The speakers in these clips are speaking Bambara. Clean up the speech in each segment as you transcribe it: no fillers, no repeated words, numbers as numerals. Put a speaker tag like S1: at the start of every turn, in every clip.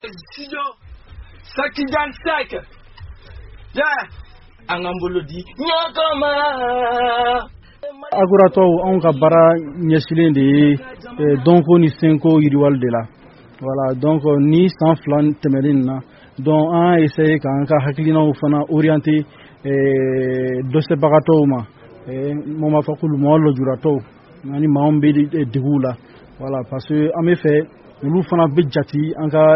S1: Studio Saktidiane Seck Angambolodi Nyakama
S2: Agurato on ka bara ɲɛsilen de ye donko ni senko yiriwali de la voilà donc ni san fila tɛmɛnen na donc an y'a essayer k'an ka hakilinaw fana orienter dɛsɛbagatɔw ma mun b'a fɔ k'olu mɔgɔ lujuratɔw ani maa min bɛ degun la voilà parce que an bɛ fɛ olu fana bɛ jate an ka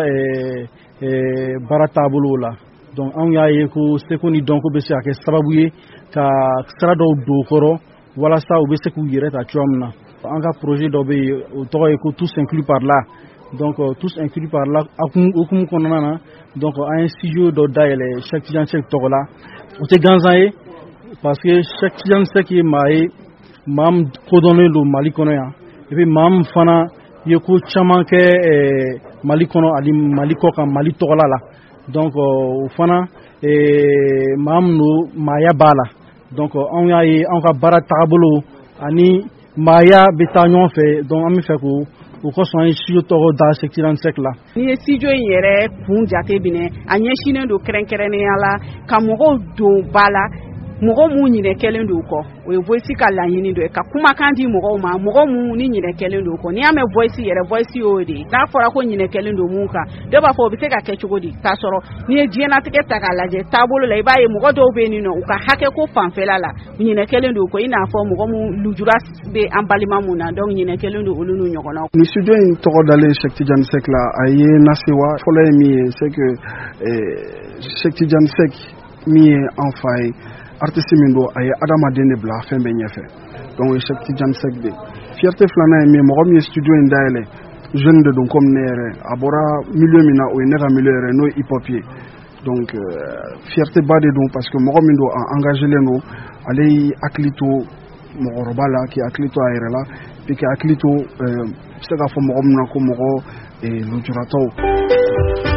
S2: baara taabolo la donc an y'a ye ko seko ni dɔnko bɛ se ka kɛ sababu ye ka sira dɔw don u kɔrɔ walasa u bɛ se k'u yɛrɛ ta cogoya min na an ka projet dɔ bɛ yen o tɔgɔ ye ko tous inclus par là donc tous inclus par là hukumu kɔnɔna na donc an ye studio dɔ dayɛlɛ Cheikh Tidiane Seck tɔgɔ la o tɛ gansan ye parce que Cheikh Tidiane Seck ye maa ye maa min kodɔnlen don Mali kɔnɔ yan et puis maa min fana ye ko caman kɛ Mali kɔnɔ ani Mali kɔ kan Mali tɔgɔla la donc o fana maa min don maaya b'a la donc anw y'a ye anw ka baara taabolo ani maaya bɛ taa ɲɔgɔn fɛ donc an bɛ fɛ ko o kosɔn an ye studio tɔgɔ da Cheikh Tidiane Seck la.
S3: N'i ye studio in yɛrɛ kun jate minɛ a ɲɛsinnen don kɛrɛnkɛrɛnnenya la ka mɔgɔw don ba la mɔgɔ mun ɲinɛ kɛlen don kɔ o ye voice ka laɲini dɔ ye ka kumakan di mɔgɔw ma mɔgɔ mun ni ɲinɛ kɛlen don kɔ n'i y'a mɛn voice yɛrɛ voice y'o de n'a fɔra ko ɲinɛ kɛlen don mun kan dɔw b'a fɔ o bɛ se ka kɛ cogo di k'a sɔrɔ n'i ye diɲɛlatigɛ ta k'a lajɛ taabolo la i b'a ye mɔgɔ dɔw bɛ yen nɔ u ka hakɛ ko fanfɛla la ɲinɛ kɛlen don kɔ i n'a fɔ mɔgɔ mun lujura bɛ an balima mun na donc ɲinɛ kɛlen don olu n'u ɲɔgɔnnaw.
S4: Ni studio in tɔgɔ dalen Cheikh Tidiane Seck la a ye nasewa fɔlɔ ye min ye c'est que Cheikh Tidiane Seck min ye an fa ye artiste min don a ye adamaden de bila fɛn bɛɛ ɲɛfɛ donc o ye Cheikh Tidiane Seck de fierté filanan ye min ye mɔgɔ min ye studio in dayɛlɛ jeune de don comme ne yɛrɛ a bɔra milieu min na o ye ne ka milieu yɛrɛ n'o ye hip hop ye donc fierté ba de don parce que mɔgɔ min don a engagélen don ale y'i hakili to mɔgɔkɔrɔba la k'i hakili to a yɛrɛ la puis k'i hakili to se k'a fɔ mɔgɔ min na ko mɔgɔ lujuratɔw.